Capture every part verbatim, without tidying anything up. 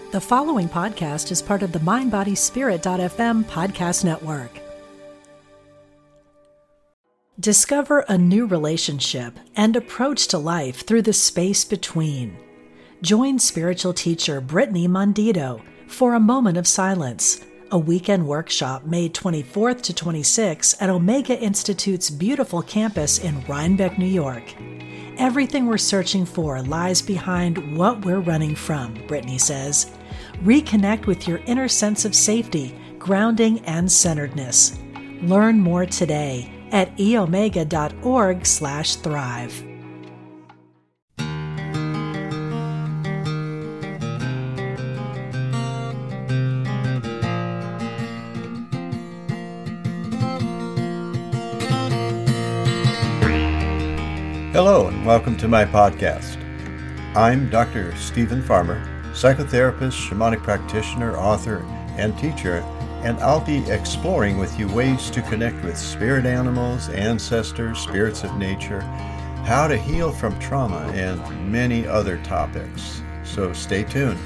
The following podcast is part of the mind body spirit dot f m podcast network. Discover a new relationship and approach to life through the space between. Join spiritual teacher Brittany Mondito for a moment of silence, a weekend workshop May twenty-fourth to twenty-sixth at Omega Institute's beautiful campus in Rhinebeck, New York. Everything we're searching for lies behind what we're running from, Brittany says. Reconnect with your inner sense of safety, grounding, and centeredness. Learn more today at eomega.org slash thrive. Hello and welcome to my podcast. I'm Doctor Stephen Farmer, psychotherapist, shamanic practitioner, author, and teacher, and I'll be exploring with you ways to connect with spirit animals, ancestors, spirits of nature, how to heal from trauma, and many other topics. So stay tuned.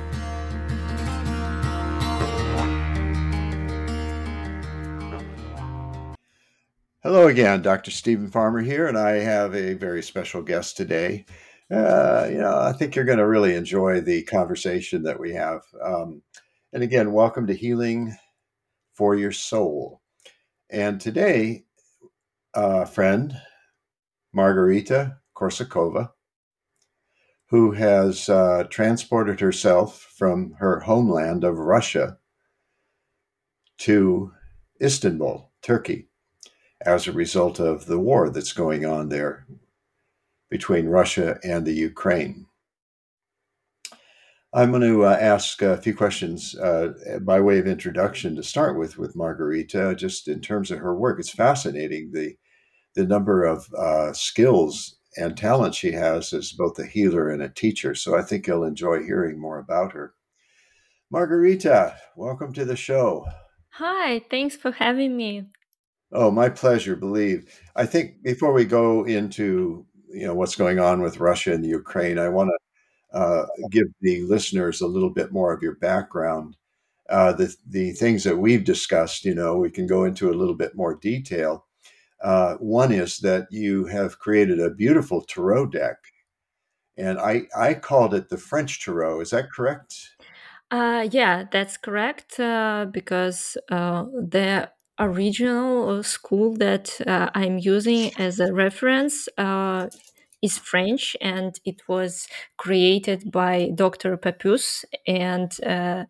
Hello again, Doctor Stephen Farmer here, and I have a very special guest today. Uh, you know, I think you're going to really enjoy the conversation that we have. Um, and again, welcome to Healing for Your Soul. And today, a friend, Margarita Korsakova, who has uh, transported herself from her homeland of Russia to Istanbul, Turkey, as a result of the war that's going on there between Russia and the Ukraine. I'm going to uh, ask a few questions uh, by way of introduction to start with with Margarita, just in terms of her work. It's fascinating, the the number of uh, skills and talent she has as both a healer and a teacher. So I think you'll enjoy hearing more about her. Margarita, welcome to the show. Hi, thanks for having me. Oh, my pleasure, believe. I think before we go into you know what's going on with Russia and the Ukraine, I want to uh, give the listeners a little bit more of your background. Uh, the the things that we've discussed, you know, we can go into a little bit more detail. Uh, one is that you have created a beautiful tarot deck, and I I called it the French tarot. Is that correct? Uh, yeah, that's correct. Uh, because uh, the original school that uh, I'm using as a reference uh, is French, and it was created by Doctor Papus, and uh,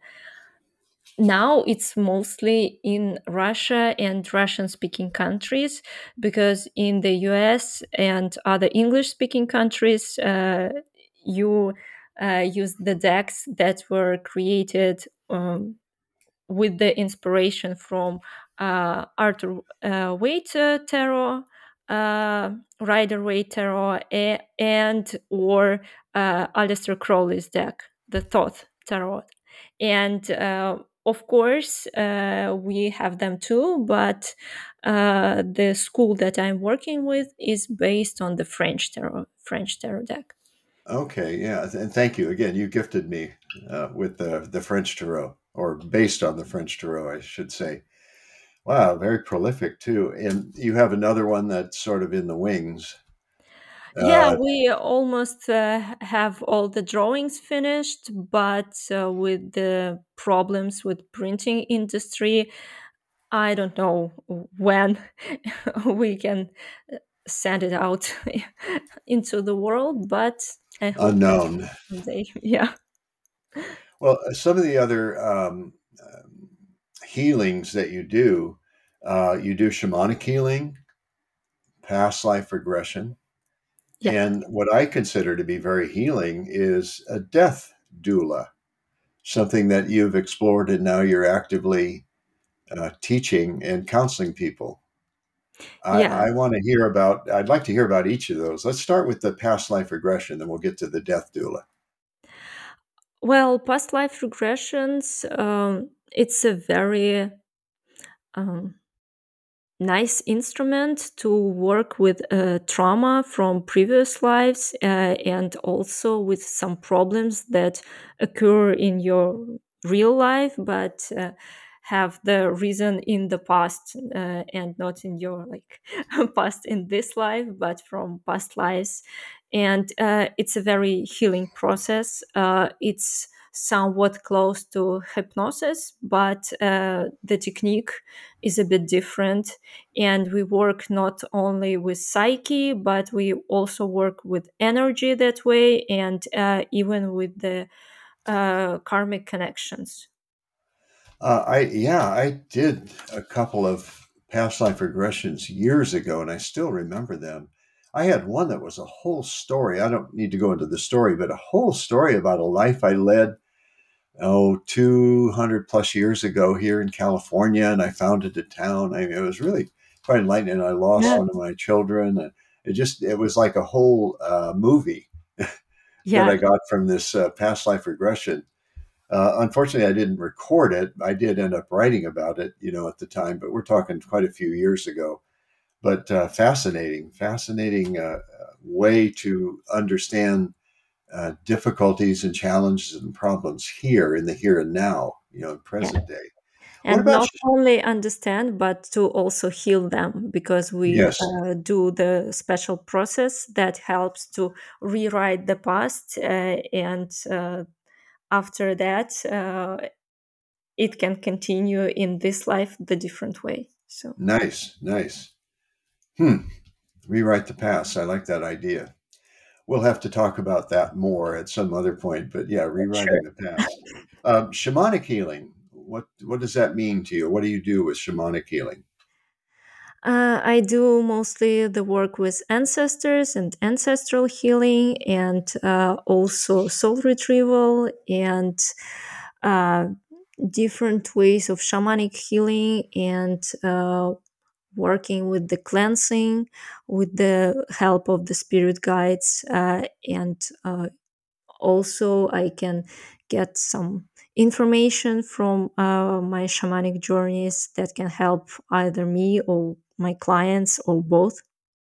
now it's mostly in Russia and Russian-speaking countries, because in the U S and other English-speaking countries, uh, you uh, use the decks that were created um, with the inspiration from uh, Arthur uh, Waite uh, tarot, uh, Rider Waite tarot, a- and or uh, Aleister Crowley's deck, the Thoth tarot, and uh, of course uh, we have them too. But uh, the school that I'm working with is based on the French tarot, French tarot deck. Okay, yeah, and thank you again. You gifted me uh, with the the French tarot, or based on the French tarot, I should say. Wow, very prolific too. And you have another one that's sort of in the wings. Yeah, Uh, we almost uh, have all the drawings finished, but uh, with the problems with printing industry, I don't know when we can uh, send it out into the world, but I hope that unknown. someday, yeah. Well, uh, some of the other um, um, healings that you do, uh, you do shamanic healing, past life regression, Yeah. and what I consider to be very healing is a death doula, something that you've explored and now you're actively uh, teaching and counseling people. I, Yeah. I want to hear about, I'd like to hear about each of those. Let's start with the past life regression, then we'll get to the death doula. Well, past life regressions, um, it's a very um, nice instrument to work with uh, trauma from previous lives, uh, and also with some problems that occur in your real life, but uh, have the reason in the past, uh, and not in your like past in this life, but from past lives. And uh, it's a very healing process. Uh, it's somewhat close to hypnosis, but uh, the technique is a bit different. And we work not only with psyche, but we also work with energy that way, and uh, even with the uh, karmic connections. Uh, I yeah, I did a couple of past life regressions years ago, and I still remember them. I had one that was a whole story. I don't need to go into the story, but a whole story about a life I led, oh, two hundred plus years ago here in California, and I founded a town. I mean, it was really quite enlightening. I lost Yeah. one of my children. And it just, it was like a whole uh, movie that Yeah. I got from this uh, past life regression. Uh, unfortunately, I didn't record it. I did end up writing about it, you know, at the time, but we're talking quite a few years ago. But uh, fascinating, fascinating uh, way to understand uh, difficulties and challenges and problems here in the here and now, you know, in Yeah. present day. What And about? not only understand, but to also heal them, because we Yes, uh, do the special process that helps to rewrite the past, uh, and uh, after that, uh, it can continue in this life the different way. So nice, nice. Hmm. Rewrite the past. I like that idea. We'll have to talk about that more at some other point. But yeah, sure. rewriting the past. Um, shamanic healing. What what does that mean to you? What do you do with shamanic healing? Uh, I do mostly the work with ancestors and ancestral healing, and uh, also soul retrieval, and uh, different ways of shamanic healing, and uh, working with the cleansing with the help of the spirit guides, uh, and uh, also I can get some information from uh, my shamanic journeys that can help either me or my clients or both.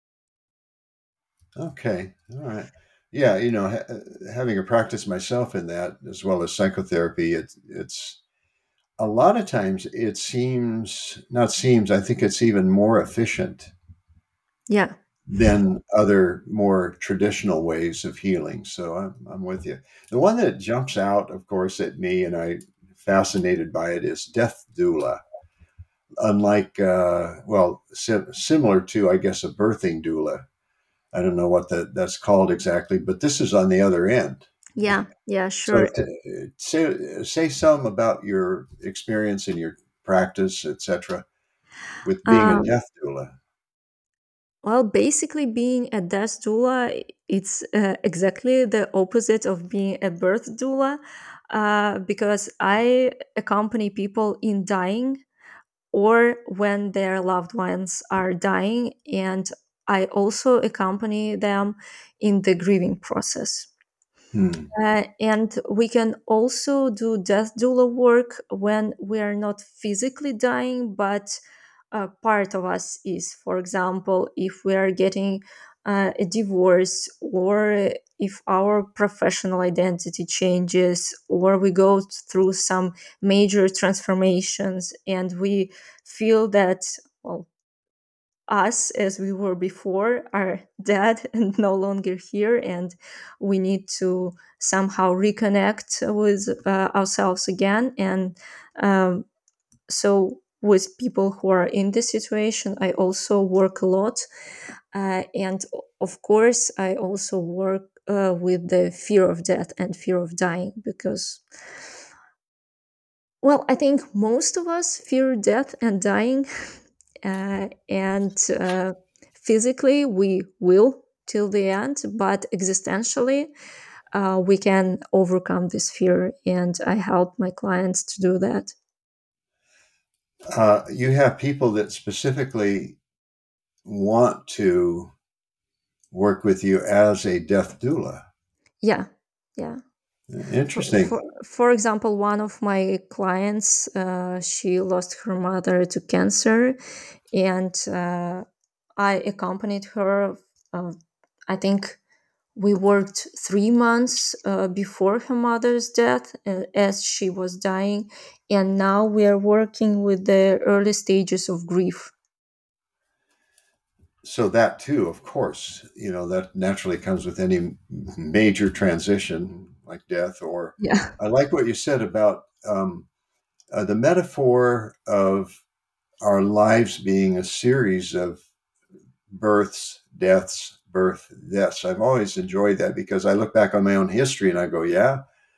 Okay, all right. Yeah, you know, ha- having a practice myself in that as well as psychotherapy, it, it's a lot of times it seems not seems. I think it's even more efficient Yeah. than other more traditional ways of healing. So I'm, I'm with you. The one that jumps out, of course, at me, and I fascinated by it, is death doula. Unlike, uh, well, sim- similar to, I guess, a birthing doula. I don't know what that that's called exactly, but this is on the other end. Yeah, yeah, So sure. to, say say some about your experience and your practice, et cetera, with being a um, death doula. well, basically being a death doula, it's uh, exactly the opposite of being a birth doula, uh, because I accompany people in dying or when their loved ones are dying, and I also accompany them in the grieving process. Hmm. Uh, and we can also do death doula work when we are not physically dying, but a part of us is. For example, if we are getting uh, a divorce, or if our professional identity changes, or we go through some major transformations and we feel that, well, us as we were before are dead and no longer here, and we need to somehow reconnect with uh, ourselves again. And um, so with people who are in this situation, I also work a lot, uh, and of course I also work uh, with the fear of death and fear of dying, because, well, I think most of us fear death and dying, uh, and uh, physically we will till the end, but existentially uh, we can overcome this fear, and I help my clients to do that. Uh, you have people that specifically want to work with you as a death doula. Yeah, yeah. For, Interesting. for, for example, one of my clients, uh, she lost her mother to cancer, and uh, I accompanied her. Uh, I think we worked three months uh, before her mother's death, uh, as she was dying, and now we are working with the early stages of grief. So that too, of course, you know, that naturally comes with any major transition like death. Or Yeah, I like what you said about um, uh, the metaphor of our lives being a series of births, deaths, birth, deaths. I've always enjoyed that because I look back on my own history and I go, yeah,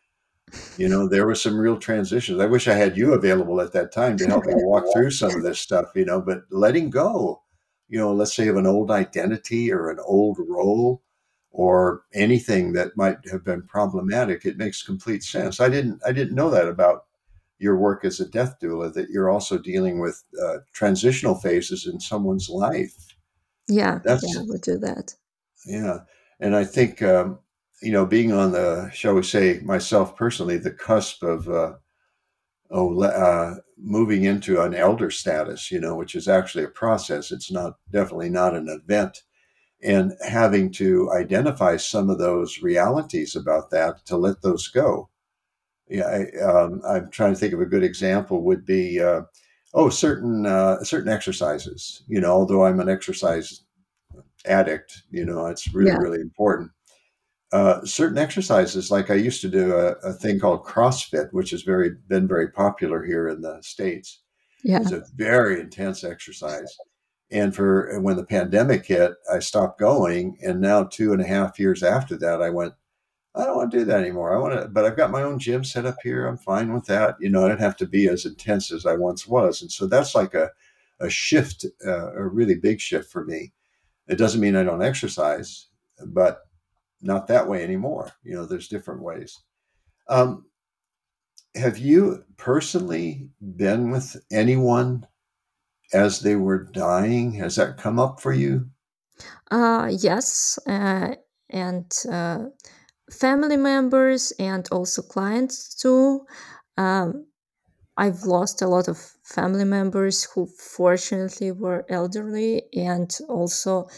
you know, there were some real transitions. I wish I had you available at that time to help me walk through some of this stuff, you know, but letting go, you know, let's say of an old identity or an old role or anything that might have been problematic, it makes complete sense. I didn't, I didn't know that about your work as a death doula, that you're also dealing with uh, transitional phases in someone's life. yeah, yeah, That's, we do that. yeah. And I think, um, you know, being on the, shall we say, myself personally, the cusp of, uh, oh, le- uh, moving into an elder status, you know, which is actually a process. It's not, definitely not an event. And having to identify some of those realities about that to let those go. Yeah, I, um, I'm trying to think of a good example would be, uh, oh, certain uh, certain exercises. You know, although I'm an exercise addict, you know, it's really, Yeah, really important. Uh, certain exercises, like I used to do a, a thing called CrossFit, which has very been very popular here in the States. It's yeah, a very intense exercise. And for when the pandemic hit, I stopped going. And now, two and a half years after that, I went, I don't want to do that anymore. I want to, but I've got my own gym set up here. I'm fine with that. You know, I don't have to be as intense as I once was. And so that's like a, a shift, uh, a really big shift for me. It doesn't mean I don't exercise, but not that way anymore. You know, there's different ways. Um, have you personally been with anyone as they were dying? Has that come up for you? uh, yes, uh, and uh, family members and also clients too. Um, I've lost a lot of family members who fortunately were elderly, and also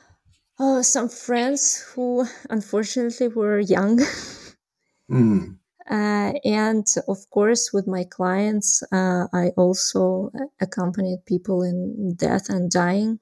uh, some friends who unfortunately were young. Hmm. Uh, and of course, with my clients, uh, I also accompanied people in death and dying.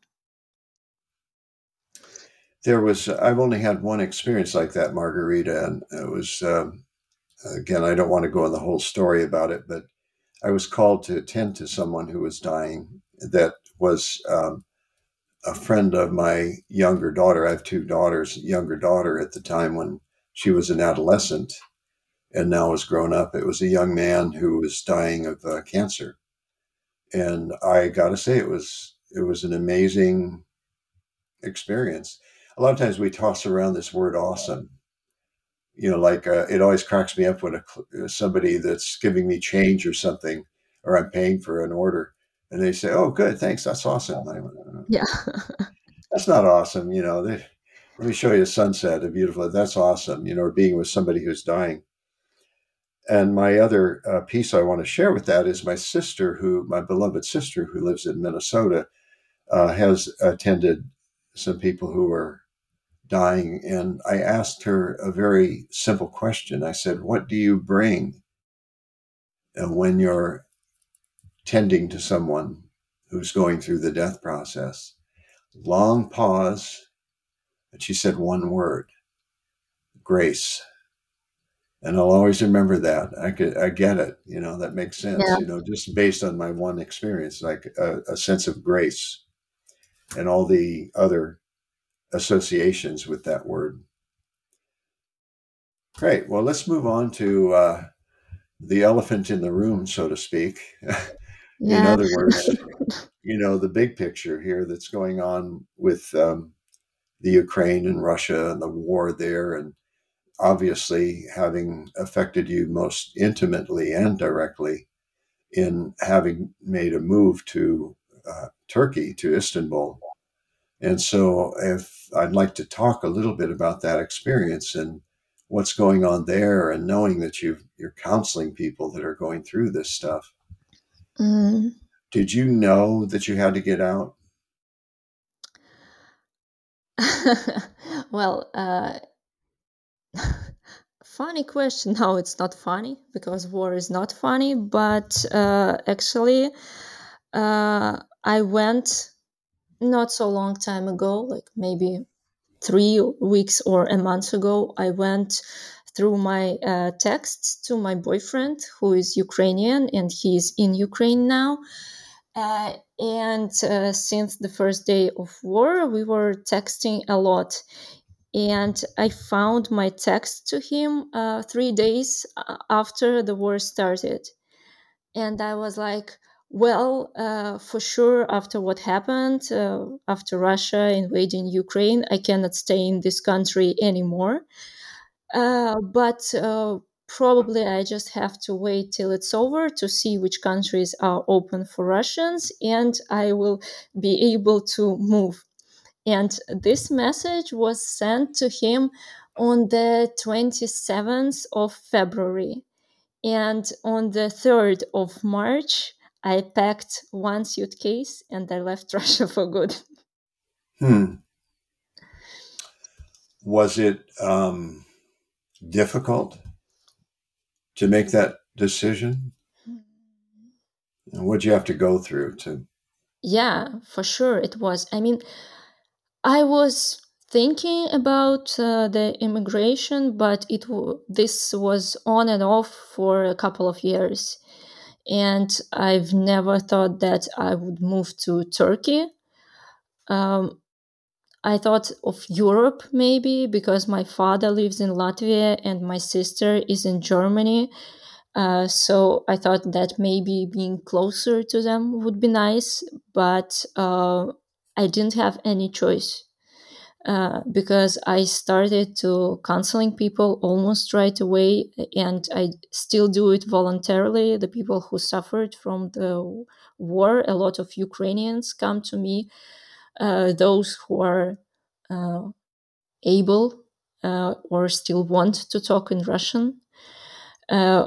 There was, I've only had one experience like that, Margarita. And it was, um, again, I don't want to go in the whole story about it, but I was called to attend to someone who was dying that was um, a friend of my younger daughter. I have two daughters, younger daughter at the time when she was an adolescent and now is grown up. It was a young man who was dying of uh, cancer. And I got to say, it was, it was an amazing experience. A lot of times we toss around this word awesome, you know, like uh, it always cracks me up when a, somebody that's giving me change or something, or I'm paying for an order, and they say, "Oh, good, thanks, that's awesome." I went, "Uh, Yeah, that's not awesome, you know. They, let me show you a sunset, a beautiful. That's awesome, you know. Or being with somebody who's dying. And my other uh, piece I want to share with that is my sister, who my beloved sister, who lives in Minnesota, uh, has attended some people who are dying. And I asked her a very simple question. I said, "What do you bring uh, when you're tending to someone who's going through the death process?" Long pause. And she said one word: grace. And I'll always remember that. I could, I get it. You know, that makes sense, yeah, you know, just based on my one experience, like a, a sense of grace and all the other associations with that word. Great. Well, let's move on to uh, the elephant in the room, so to speak. In yeah, other words, you know, the big picture here that's going on with um, the Ukraine and Russia and the war there, and obviously having affected you most intimately and directly in having made a move to uh, Turkey, to Istanbul. And so, if I'd like to talk a little bit about that experience and what's going on there, and knowing that you you're counseling people that are going through this stuff. Mm. Did you know that you had to get out? Well, uh, funny question. No, it's not funny because war is not funny. But uh, actually, uh, I went not so long time ago, like maybe three weeks or a month ago. I went through my uh, texts to my boyfriend, who is Ukrainian, and he's in Ukraine now. Uh, and uh, since the first day of war, we were texting a lot. And I found my text to him uh, three days uh, after the war started. And I was like, well, uh, for sure, after what happened, uh, after Russia invading Ukraine, I cannot stay in this country anymore. Uh, but uh, probably I just have to wait till it's over to see which countries are open for Russians, and I will be able to move. And this message was sent to him on the twenty-seventh of February. And on the third of March, I packed one suitcase and I left Russia for good. Hmm. Was it um, difficult to make that decision? And what'd you have to go through to? Yeah, for sure it was. I mean, I was thinking about uh, the immigration, but it w- this was on and off for a couple of years, and I've never thought that I would move to Turkey. Um, I thought of Europe maybe because my father lives in Latvia and my sister is in Germany. Uh, so I thought that maybe being closer to them would be nice, but uh, I didn't have any choice. Uh, because I started to counseling people almost right away, and I still do it voluntarily. The people who suffered from the war, a lot of Ukrainians come to me, uh, those who are uh, able uh, or still want to talk in Russian. Uh,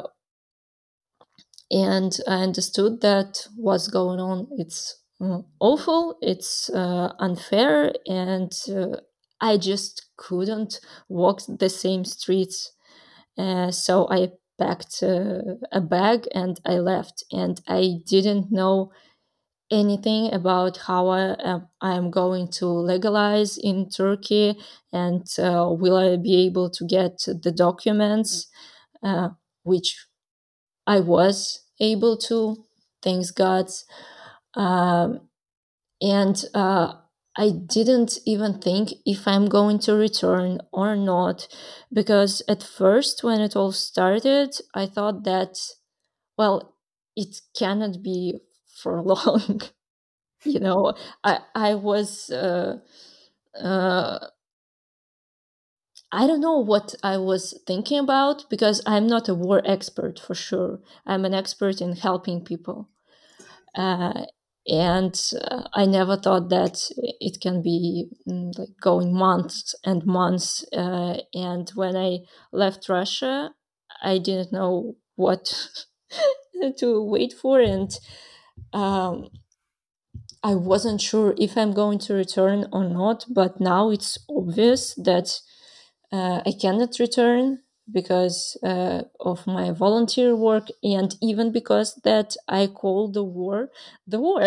and I understood that what's going on, it's uh, awful, it's uh, unfair, and uh, I just couldn't walk the same streets. Uh, so I packed uh, a bag and I left, and I didn't know anything about how I, uh, I am going to legalize in Turkey, and uh, will I be able to get the documents, uh, which I was able to, thanks God. Um, and uh, I didn't even think if I'm going to return or not, because at first, when it all started, I thought that, well, it cannot be for long. you know, I, I was. Uh, uh, I don't know what I was thinking about because I'm not a war expert for sure. I'm an expert in helping people. uh, and uh, I never thought that it can be mm, like going months and months. Uh, and when I left Russia, I didn't know what to wait for, and um, I wasn't sure if I'm going to return or not. But now it's obvious that uh, I cannot return because uh, of my volunteer work, and even because that I call the war the war.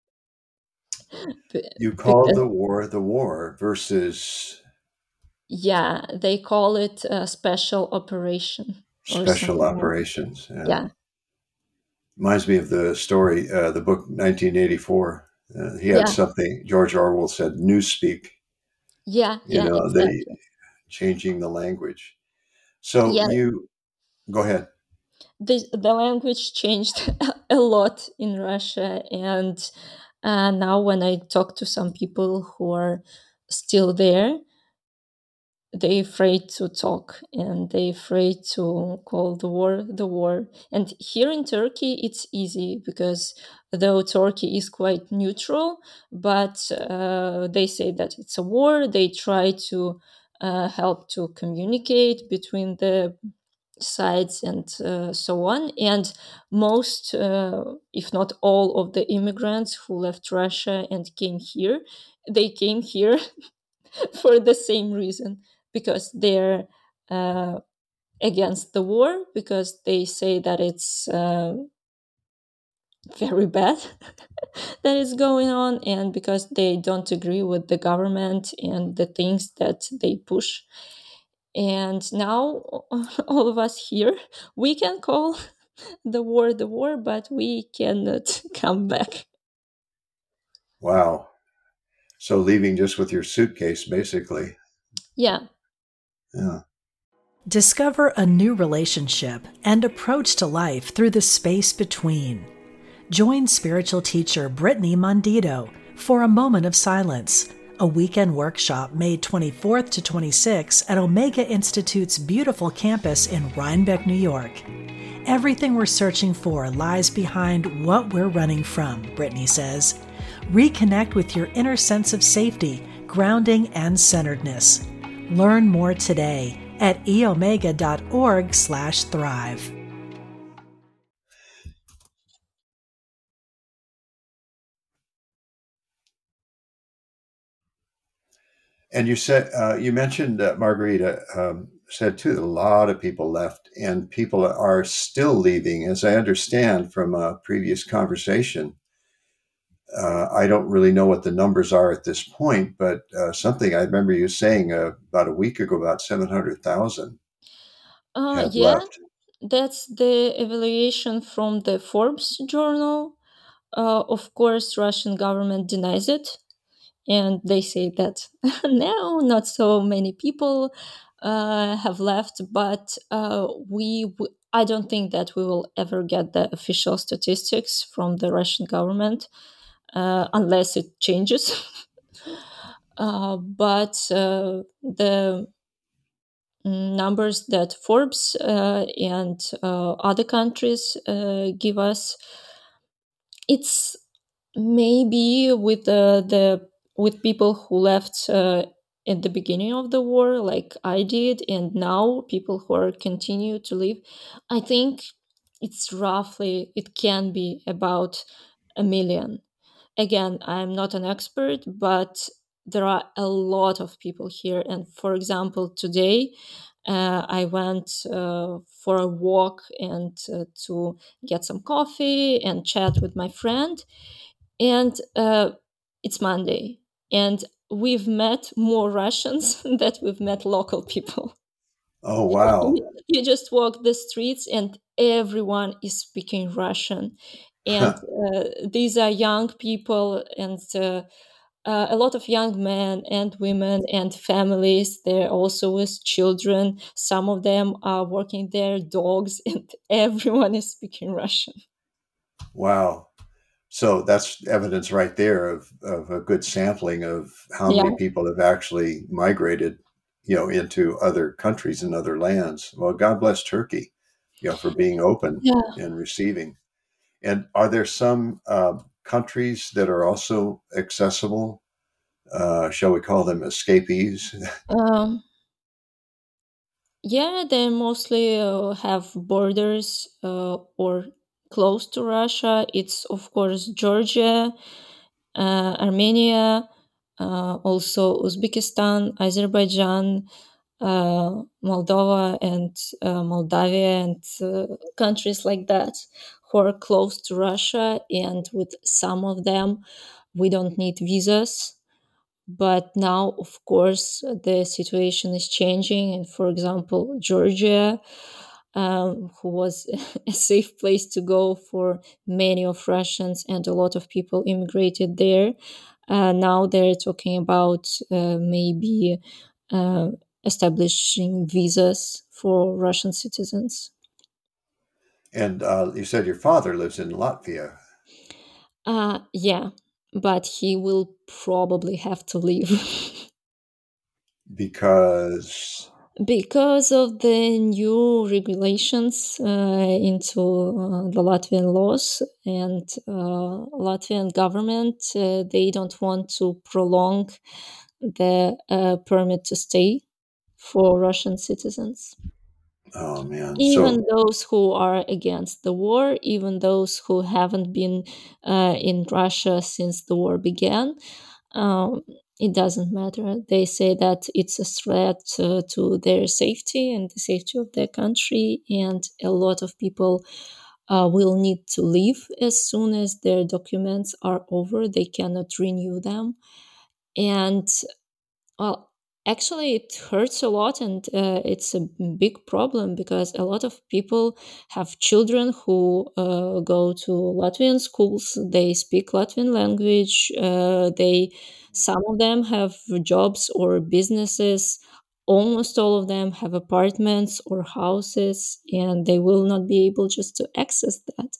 B- You called because the war the war versus yeah, they call it a special operation or special something like operations. Yeah. yeah, Reminds me of the story, uh, the book nineteen eighty-four. Uh, he had yeah, something, George Orwell said, newspeak, yeah, you yeah, know, the exactly. changing the language. So Yeah, you go ahead. the the language changed a lot in Russia, and uh, now when I talk to some people who are still there, they afraid to talk and they afraid to call the war the war. And here in Turkey it's easy because though Turkey is quite neutral, but uh, they say that it's a war. They try to uh, help to communicate between the sides and uh, so on. And most, uh, if not all, of the immigrants who left Russia and came here, they came here for the same reason, because they're uh, against the war, because they say that it's uh, very bad that is going on, and because they don't agree with the government and the things that they push. And now all of us here, we can call the war the war, but we cannot come back. Wow. So leaving just with your suitcase, basically. Yeah. Yeah. Discover a new relationship and approach to life through the space between. Join spiritual teacher Brittany Mondito for a moment of silence, a weekend workshop May twenty-fourth to twenty-sixth at Omega Institute's beautiful campus in Rhinebeck, New York. Everything we're searching for lies behind what we're running from, Brittany says. Reconnect with your inner sense of safety, grounding, and centeredness. Learn more today at eomega.org slash thrive. And you said uh, you mentioned uh, Margarita um, said too that a lot of people left, and people are still leaving, as I understand from a previous conversation. Uh, I don't really know what the numbers are at this point, but uh, something I remember you saying uh, about a week ago, about seven hundred thousand Uh, have yeah, left. that's the evaluation from the Forbes journal. Uh, of course, Russian government denies it, and they say that no, not so many people uh, have left. But uh, we, w- I don't think that we will ever get the official statistics from the Russian government uh, unless it changes. uh, but uh, the numbers that Forbes uh, and uh, other countries uh, give us, it's maybe with the, the with people who left uh, at the beginning of the war, like I did, and now people who are continue to live. I think it's roughly, it can be about a million. Again, I'm not an expert, but there are a lot of people here. And for example, today uh, I went uh, for a walk and uh, to get some coffee and chat with my friend. And uh, it's Monday, and we've met more Russians than we've met local people. Oh, wow. You you just walk the streets, and everyone is speaking Russian. And uh, these are young people, and uh, uh, a lot of young men and women and families. They're also with children. Some of them are walking their dogs, and everyone is speaking Russian. Wow. So that's evidence right there of, of a good sampling of how Yeah, many people have actually migrated, you know, into other countries and other lands. Well, God bless Turkey, you know, for being open yeah. and receiving. And are there some uh, countries that are also accessible? Uh, shall we call them escapees? Um, Yeah, they mostly uh, have borders uh, or close to Russia. It's, of course, Georgia, uh, Armenia, uh, also Uzbekistan, Azerbaijan, uh, Moldova, and uh, Moldavia, and uh, countries like that who are close to Russia. And with some of them, we don't need visas. But now, of course, the situation is changing. And for example, Georgia, um, who was a safe place to go for many of Russians, and a lot of people immigrated there. Uh, now they're talking about uh, maybe uh, establishing visas for Russian citizens. And uh, you said your father lives in Latvia Uh, yeah, but he will probably have to leave. because, Because of the new regulations uh, into uh, the Latvian laws, and uh, Latvian government, uh, they don't want to prolong the uh, permit to stay. for Russian citizens. Oh man. Even So those who are against the war, even those who haven't been uh, in Russia since the war began, um, it doesn't matter. They say that it's a threat uh, to their safety and the safety of their country, and a lot of people uh, will need to leave as soon as their documents are over. They cannot renew them. And well, actually, it hurts a lot, and uh, it's a big problem because a lot of people have children who uh, go to Latvian schools. They speak Latvian language. Uh, they, some of them have jobs or businesses. Almost all of them have apartments or houses, and they will not be able just to access that.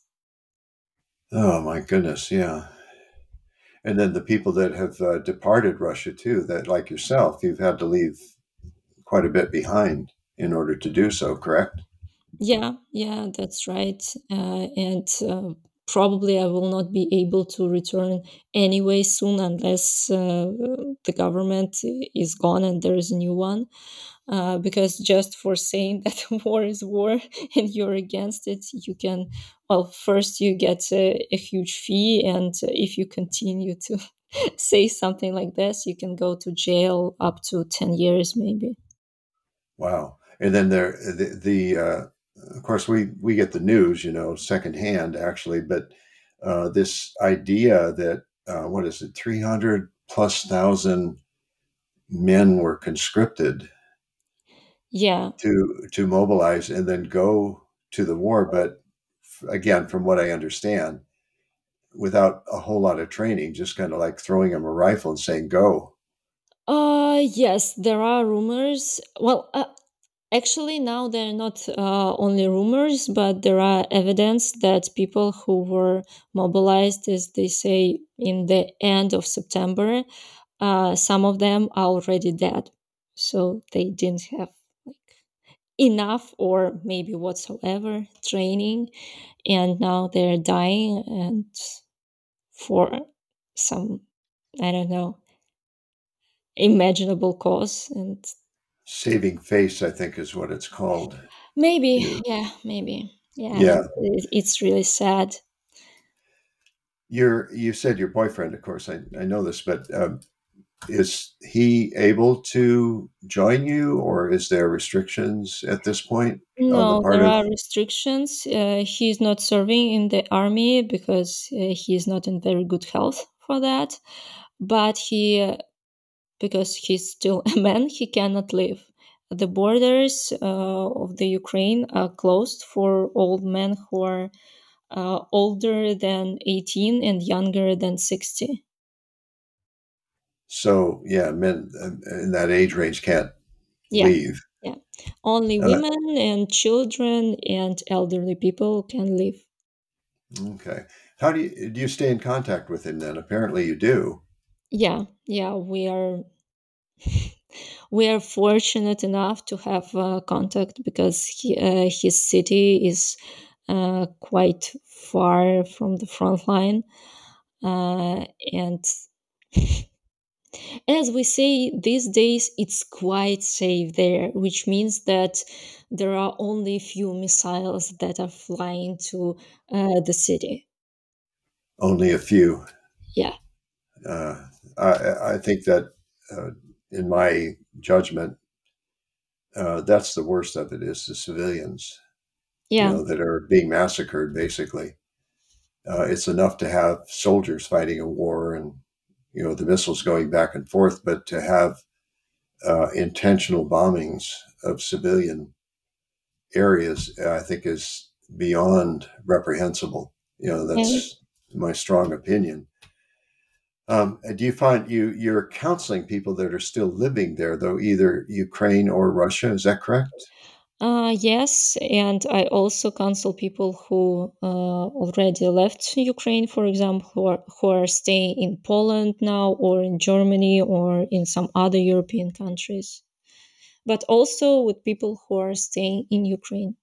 oh my goodness, yeah. And then the people that have uh, departed Russia too, that like yourself, you've had to leave quite a bit behind in order to do so, correct? Yeah, yeah, that's right. Uh, and uh, probably I will not be able to return anyway soon unless uh, the government is gone and there is a new one. Uh, because just for saying that war is war and you're against it, you can, well, first you get a, a huge fee, and if you continue to say something like this, you can go to jail up to ten years, maybe. Wow. And then there, the, the uh, of course, we we get the news, you know, secondhand actually, but uh, this idea that uh, what is it, three hundred plus thousand men were conscripted Yeah. to to mobilize and then go to the war, but f- again, from what I understand, without a whole lot of training, just kind of like throwing them a rifle and saying go. Uh, yes, there are rumors. Well, uh, actually, now they're not uh, only rumors, but there are evidence that people who were mobilized, as they say, in the end of September, uh, some of them are already dead. So they didn't have like enough or maybe whatsoever training, and now they're dying, and for some, I don't know, imaginable cause. And Saving face, I think, is what it's called. maybe, Yeah. yeah, maybe. Yeah, Yeah. it, it's really sad. Your you said your boyfriend, of course. I, I know this, but um, is he able to join you, or is there restrictions at this point on the No, part there of? are restrictions. Uh, he's not serving in the army because uh, he is not in very good health for that. But he, uh, because he's still a man, he cannot leave. The borders uh, of the Ukraine are closed for old men who are uh, older than eighteen and younger than sixty. So yeah, men uh, in that age range can't Yeah, leave. yeah. Only Uh, women and children and elderly people can leave. okay. How do you do you stay in contact with him then? Apparently you do. Yeah, yeah, we are we are fortunate enough to have uh, contact because he, uh, his city is uh, quite far from the front line, uh, and as we say these days, it's quite safe there, which means that there are only few missiles that are flying to uh, the city. Only a few. Yeah, Uh, I, I think that, uh, in my judgment, uh, that's the worst of it is the civilians, you yeah, know, that are being massacred. Basically, uh, it's enough to have soldiers fighting a war and you know the missiles going back and forth, but to have uh, intentional bombings of civilian areas, I think, is beyond reprehensible. You know, yeah. that's my strong opinion. Um, do you find you you're counseling people that are still living there, though, either Ukraine or Russia? Is that correct? Uh, yes, and I also counsel people who uh, already left Ukraine, for example, who are who are staying in Poland now, or in Germany, or in some other European countries. But also with people who are staying in Ukraine.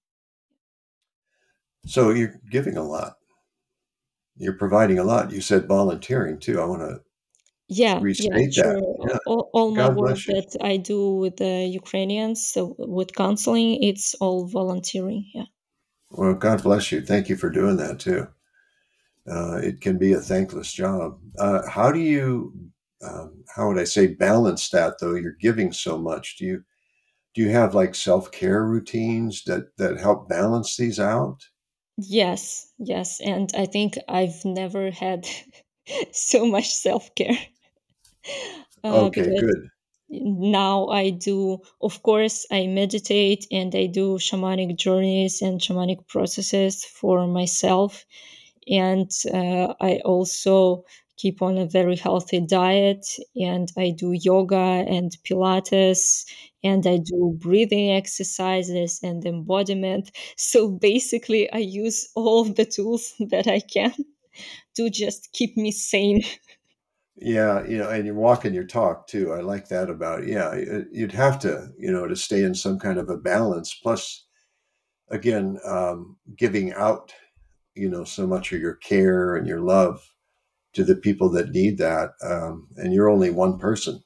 So you're giving a lot. You're providing a lot. You said volunteering too. I want to Yeah, yeah, restate sure. that. Yeah. All, all my God work bless you. that I do with the Ukrainians, so with counseling, it's all volunteering. Yeah. Well, God bless you. Thank you for doing that too. Uh, it can be a thankless job. Uh, how do you, um, how would I say, balance that though? You're giving so much. Do you do you have like self care routines that that help balance these out? Yes, yes. And I think I've never had so much self care uh, Okay, because good. now I do, of course, I meditate and I do shamanic journeys and shamanic processes for myself. And uh, I also keep on a very healthy diet, and I do yoga and Pilates, and I do breathing exercises and embodiment. So basically, I use all of the tools that I can to just keep me sane. Yeah, you know, and you're walking your talk too. I like that about it. Yeah, y- you'd have to, you know, to stay in some kind of a balance. Plus, again, um, giving out, you know, so much of your care and your love to the people that need that. Um, and you're only one person,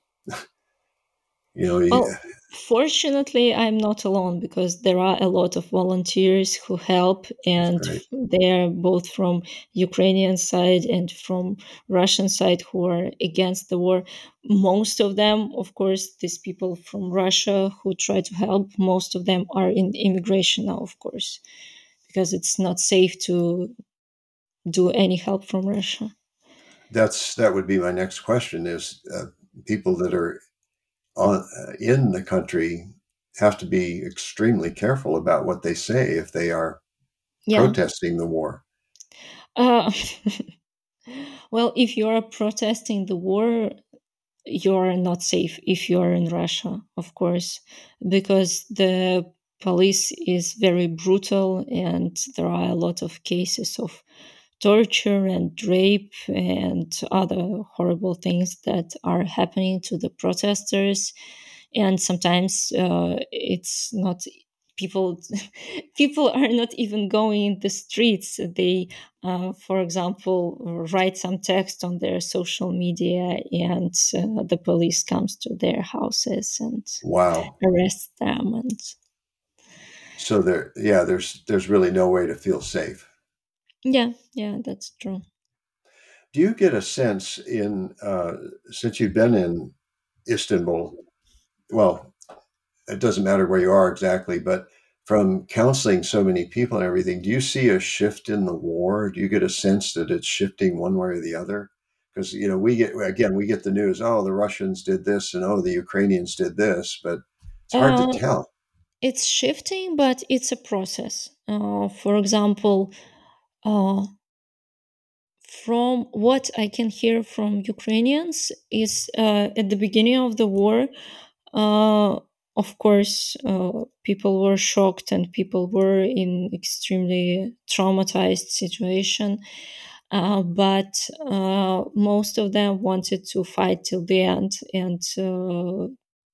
you know. You, Well, fortunately, I'm not alone because there are a lot of volunteers who help, that's and great. they're both from Ukrainian side and from Russian side who are against the war. Most of them, of course, these people from Russia who try to help, most of them are in immigration now, of course, because it's not safe to do any help from Russia. That's that would be my next question. Is uh, people that are on uh, in the country have to be extremely careful about what they say if they are Yeah. protesting the war. Uh, well, if you are protesting the war, you're not safe if you're in Russia, of course, because the police is very brutal and there are a lot of cases of torture and rape and other horrible things that are happening to the protesters. And sometimes uh, it's not people people are not even going in the streets. They uh, for example, write some text on their social media, and uh, the police comes to their houses and Wow. arrests them. And So there, yeah, there's there's really no way to feel safe. yeah, yeah, that's true. Do you get a sense in uh, since you've been in Istanbul? Well, it doesn't matter where you are exactly, but from counseling so many people and everything, do you see a shift in the war? Do you get a sense that it's shifting one way or the other? Because you know, we get again, we get the news. Oh, the Russians did this, and oh, the Ukrainians did this, but it's hard to Uh, tell. it's shifting, but it's a process. Uh, for example, uh, from what I can hear from Ukrainians is uh, at the beginning of the war, uh, of course, uh, people were shocked and people were in extremely traumatized situation. Uh, but uh, most of them wanted to fight till the end. And uh,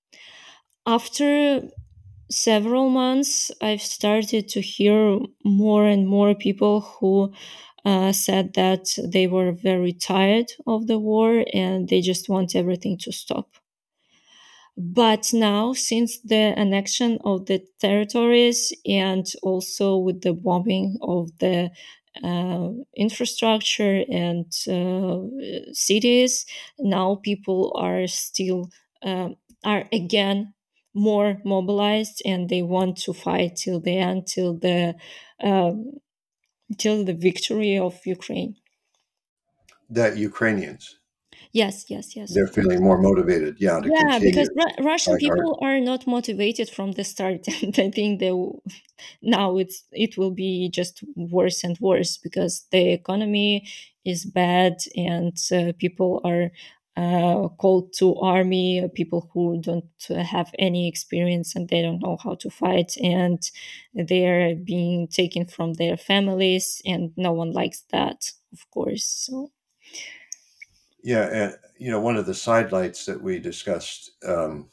after several months, I've started to hear more and more people who uh, said that they were very tired of the war and they just want everything to stop. But now, since the annexion of the territories and also with the bombing of the uh, infrastructure and uh, cities, now people are still um are again more mobilized and they want to fight till the end, till the um, till the victory of Ukraine. That Ukrainians, Yes, yes, yes, they're of course. feeling more motivated, yeah, to Yeah, because continue Ru- to Russian fight hard. people are not motivated from the start, and I think they will, now it's it will be just worse and worse because the economy is bad and uh, people are uh, called to army, uh, people who don't uh, have any experience and they don't know how to fight, and they are being taken from their families, and no one likes that, of course. So Yeah, and you know, one of the sidelights that we discussed, um,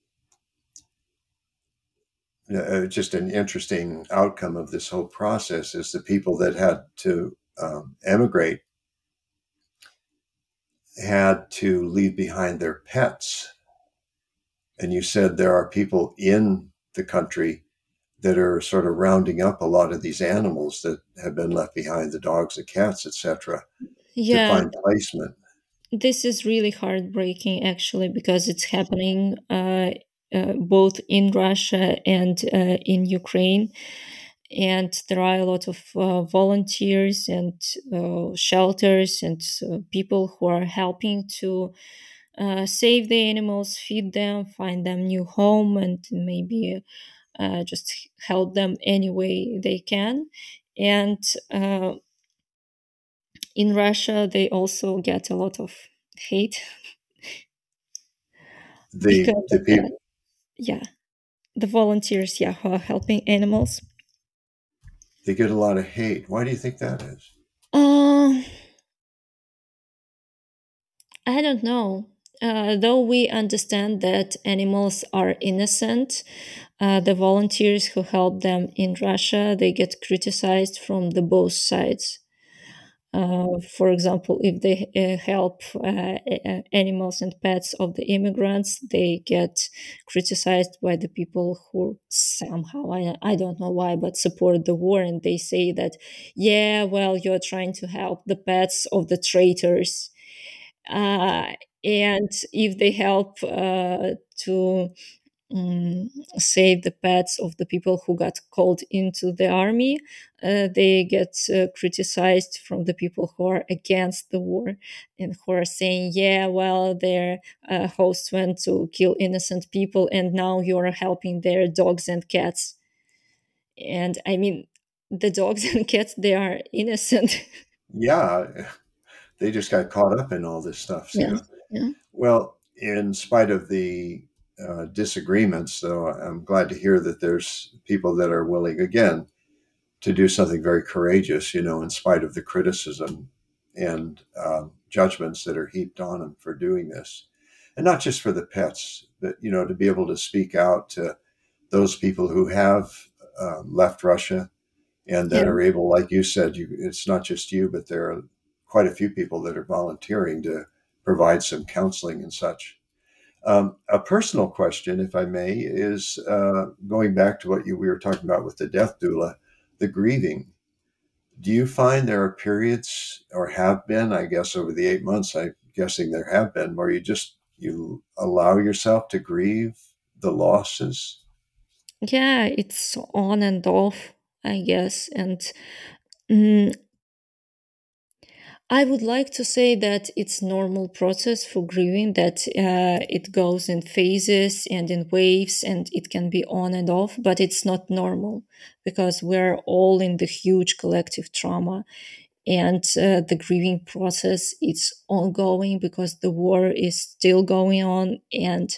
uh, just an interesting outcome of this whole process is the people that had to um, emigrate had to leave behind their pets. And you said there are people in the country that are sort of rounding up a lot of these animals that have been left behind, the dogs, the cats, et cetera, to Yeah, find placement. this is really heartbreaking actually because it's happening uh, uh, both in Russia and uh, in Ukraine. And there are a lot of uh, volunteers and uh, shelters and uh, people who are helping to uh, save the animals, feed them, find them new home, and maybe uh, just help them any way they can. And uh, in Russia, they also get a lot of hate The because the of that. people Yeah, the volunteers, yeah, who are helping animals. they get a lot of hate. Why do you think that is? Uh, I don't know. Uh, though we understand that animals are innocent, uh, the volunteers who help them in Russia they get criticized from the both sides. Uh, for example, if they uh, help uh, a- animals and pets of the immigrants, they get criticized by the people who somehow, I, I don't know why, but support the war. And they say that, yeah, well, you're trying to help the pets of the traitors. Uh, and if they help uh, to um, save the pets of the people who got called into the army, uh, they get uh, criticized from the people who are against the war and who are saying, yeah, well, their uh, hosts went to kill innocent people and now you're helping their dogs and cats. And I mean, the dogs and cats, they are innocent. Yeah, they just got caught up in all this stuff. Yes. Yeah. Yeah. Well, in spite of the uh, disagreements, though, I'm glad to hear that there's people that are willing again to do something very courageous, you know, in spite of the criticism and um, judgments that are heaped on them for doing this. And not just for the pets, but, you know, to be able to speak out to those people who have uh, left Russia and that Yeah. are able, like you said, you, it's not just you, but there are quite a few people that are volunteering to provide some counseling and such. Um, a personal question, if I may, is uh, going back to what you we were talking about with the death doula, the grieving. Do you find there are periods, or have been, I guess, over the eight months? I'm guessing there have been, where you just you allow yourself to grieve the losses? Yeah, it's on and off, I guess. And mm, I would like to say that it's normal process for grieving, that uh, it goes in phases and in waves and it can be on and off, but it's not normal because we're all in the huge collective trauma. And uh, the grieving process is ongoing because the war is still going on. And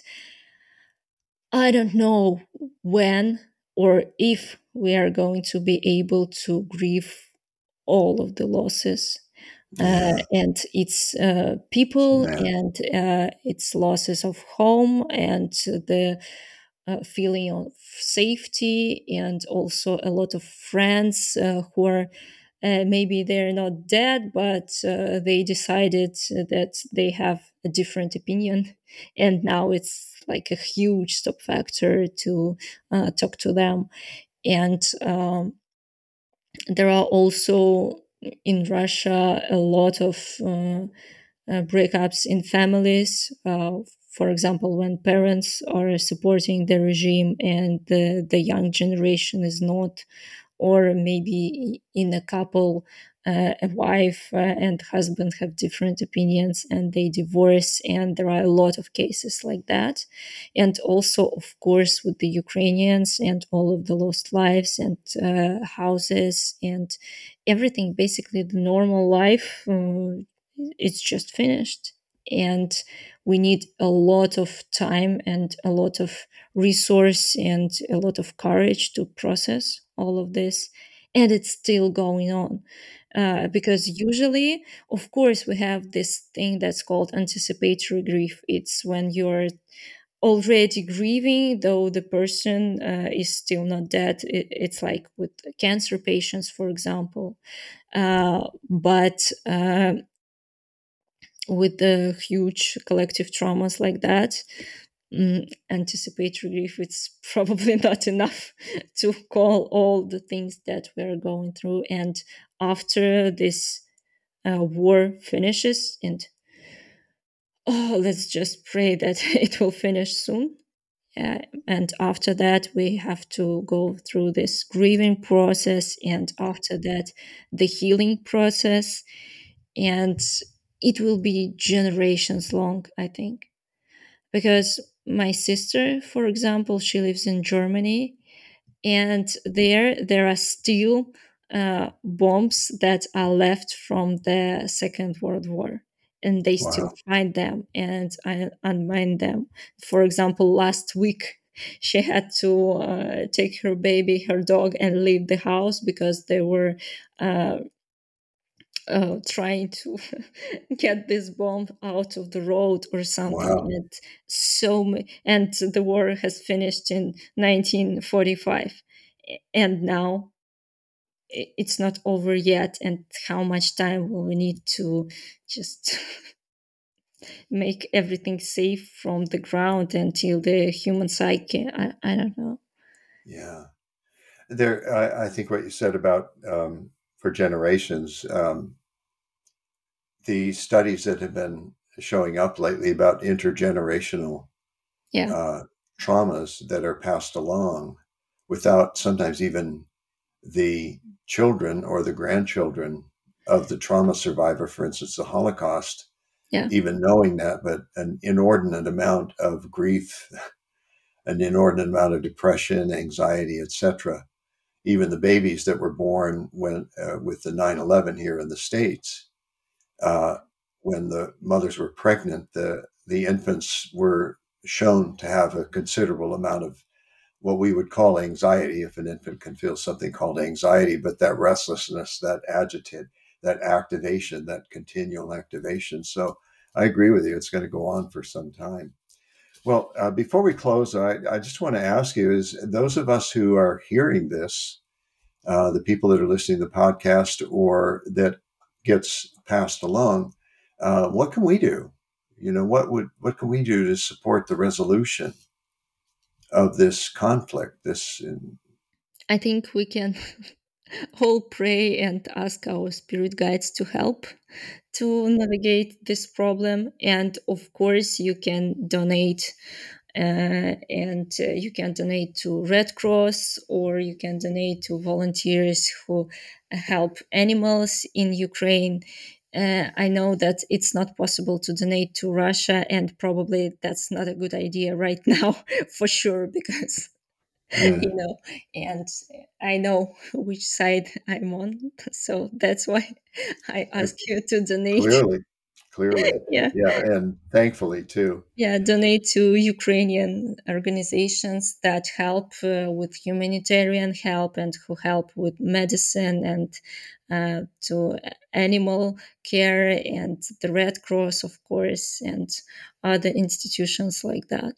I don't know when or if we are going to be able to grieve all of the losses. Uh, Yeah, and it's uh, it's people mad. and uh, it's losses of home and the uh, feeling of safety and also a lot of friends uh, who are uh, maybe they're not dead but uh, they decided that they have a different opinion and now it's like a huge stop factor to uh, talk to them. And um, there are also in Russia a lot of uh, uh, breakups in families. Uh, for example, when parents are supporting the regime and the, the young generation is not, or maybe in a couple, uh, a wife uh, and husband have different opinions and they divorce, and there are a lot of cases like that. And also, of course, with the Ukrainians and all of the lost lives and uh, houses and everything, basically the normal life, uh, it's just finished. And we need a lot of time and a lot of resource and a lot of courage to process all of this. And it's still going on. Uh, because usually, of course, we have this thing that's called anticipatory grief. It's when you're already grieving, though the person uh, is still not dead. It, it's like with cancer patients, for example. Uh, but uh, with the huge collective traumas like that. Mm, anticipatory grief, it's probably not enough to call all the things that we're going through. And after this uh, war finishes, and oh, let's just pray that it will finish soon. Uh, and after that, we have to go through this grieving process, and after that, the healing process. And it will be generations long, I think. Because my sister, for example, she lives in Germany, and there there are still uh, bombs that are left from the Second World War, and they still Wow. find them and uh, unmine them. For example, last week she had to uh, take her baby, her dog, and leave the house because they were uh, uh, trying to get this bomb out of the road or something. Wow. And so, ma- and the war has finished in nineteen forty-five, and now i- it's not over yet. And how much time will we need to just make everything safe from the ground until the human psyche? I, I don't know. Yeah. There, I, I think what you said about um, for generations, um, the studies that have been showing up lately about intergenerational Yeah, uh, traumas that are passed along without sometimes even the children or the grandchildren of the trauma survivor, for instance, the Holocaust, yeah, even knowing that, but an inordinate amount of grief, an inordinate amount of depression, anxiety, et cetera. Even the babies that were born when uh, with the nine eleven here in the States, uh, when the mothers were pregnant, the the infants were shown to have a considerable amount of what we would call anxiety, if an infant can feel something called anxiety, but that restlessness, that agitate, that activation, that continual activation. So I agree with you. It's going to go on for some time. Well, uh, before we close, I, I just want to ask you: is those of us who are hearing this, uh, the people that are listening to the podcast, or that gets passed along, uh, what can we do? You know, what would what can we do to support the resolution of this conflict? This I think we can all pray and ask our spirit guides to help to navigate this problem. And of course, you can donate, uh, and uh, you can donate to Red Cross, or you can donate to volunteers who help animals in Ukraine. Uh, I know that it's not possible to donate to Russia, and probably that's not a good idea right now, for sure, because you mm, know, and I know which side I'm on, so that's why I ask you to donate. clearly, clearly, Yeah, yeah, and thankfully too. yeah, donate to Ukrainian organizations that help uh, with humanitarian help and who help with medicine and uh, to animal care, and the Red Cross, of course, and other institutions like that.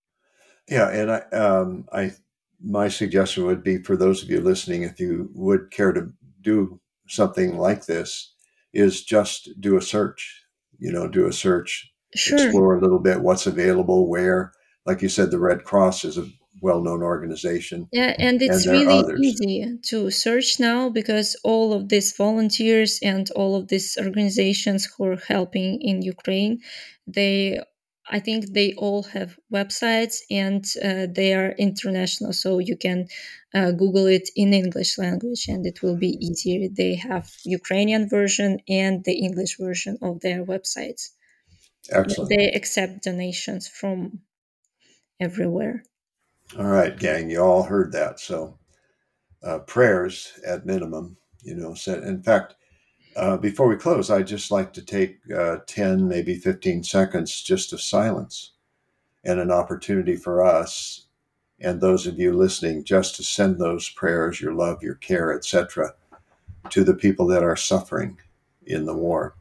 Yeah, and I, um, I, my suggestion would be for those of you listening, if you would care to do something like this, is just do a search. You know, do a search, Sure. explore a little bit what's available, where, like you said, the Red Cross is a well-known organization, Yeah, and and it's there are really others. easy to search now because all of these volunteers and all of these organizations who are helping in Ukraine, they, I think they all have websites, and uh, they are international. So you can uh, Google it in English language and it will be easier. They have Ukrainian version and the English version of their websites. Excellent. They accept donations from everywhere. All right, gang, you all heard that. So uh, prayers at minimum. You know, said in fact. Uh, before we close, I'd just like to take uh, ten, maybe fifteen seconds just of silence and an opportunity for us and those of you listening just to send those prayers, your love, your care, et cetera, to the people that are suffering in the war.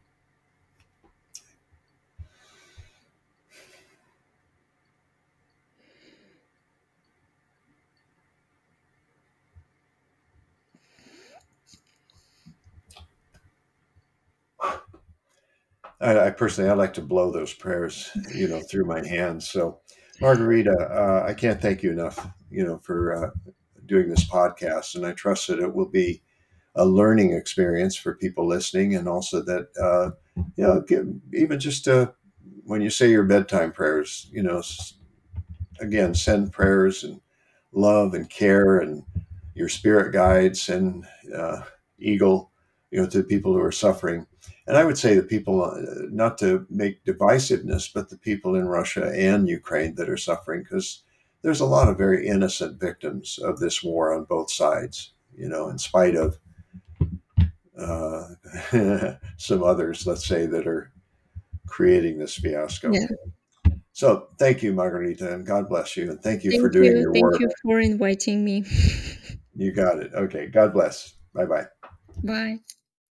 I, I personally, I like to blow those prayers, you know, through my hands. So, Margarita, uh, I can't thank you enough, you know, for uh, doing this podcast, and I trust that it will be a learning experience for people listening, and also that uh, you know, give, even just uh, when you say your bedtime prayers, you know, again, send prayers and love and care and your spirit guides and uh, eagle, you know, to people who are suffering. And I would say the people, uh, not to make divisiveness, but the people in Russia and Ukraine that are suffering, because there's a lot of very innocent victims of this war on both sides, you know, in spite of uh, some others, let's say, that are creating this fiasco. Yeah. So thank you, Margarita, and God bless you. And thank you for Thank doing you. your Thank work. you for inviting me. You got it. Okay. God bless. Bye-bye. Bye.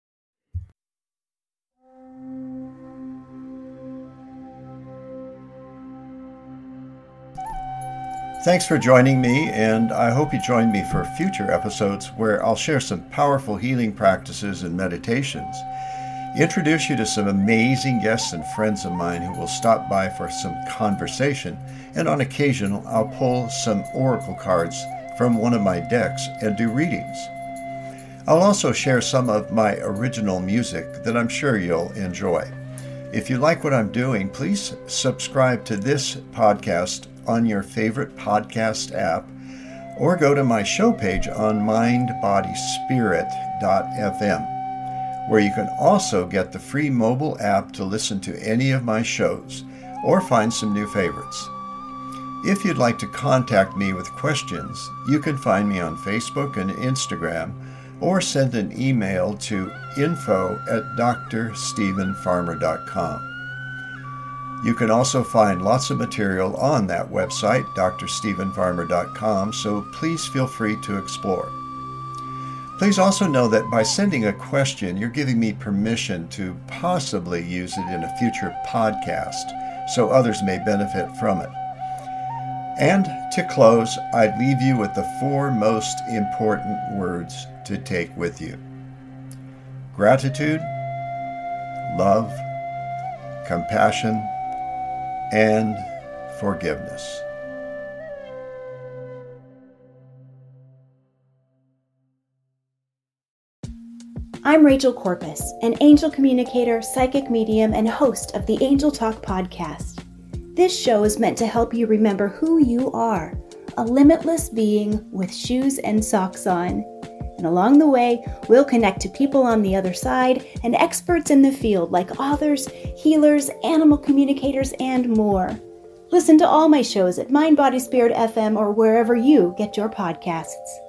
Thanks for joining me, and I hope you join me for future episodes where I'll share some powerful healing practices and meditations, introduce you to some amazing guests and friends of mine who will stop by for some conversation, and on occasion I'll pull some oracle cards from one of my decks and do readings. I'll also share some of my original music that I'm sure you'll enjoy. If you like what I'm doing, please subscribe to this podcast on your favorite podcast app, or go to my show page on mind body spirit dot f m, where you can also get the free mobile app to listen to any of my shows or find some new favorites. If you'd like to contact me with questions, you can find me on Facebook and Instagram, or send an email to info at d r stephen farmer dot com. You can also find lots of material on that website, d r stephen farmer dot com, so please feel free to explore. Please also know that by sending a question, you're giving me permission to possibly use it in a future podcast, so others may benefit from it. And to close, I'd leave you with the four most important words to take with you: gratitude, love, compassion, and forgiveness. I'm Rachel Corpus, an angel communicator, psychic medium, and host of the Angel Talk podcast. This show is meant to help you remember who you are, a limitless being with shoes and socks on. And along the way, we'll connect to people on the other side and experts in the field like authors, healers, animal communicators, and more. Listen to all my shows at Mind Body Spirit F M or wherever you get your podcasts.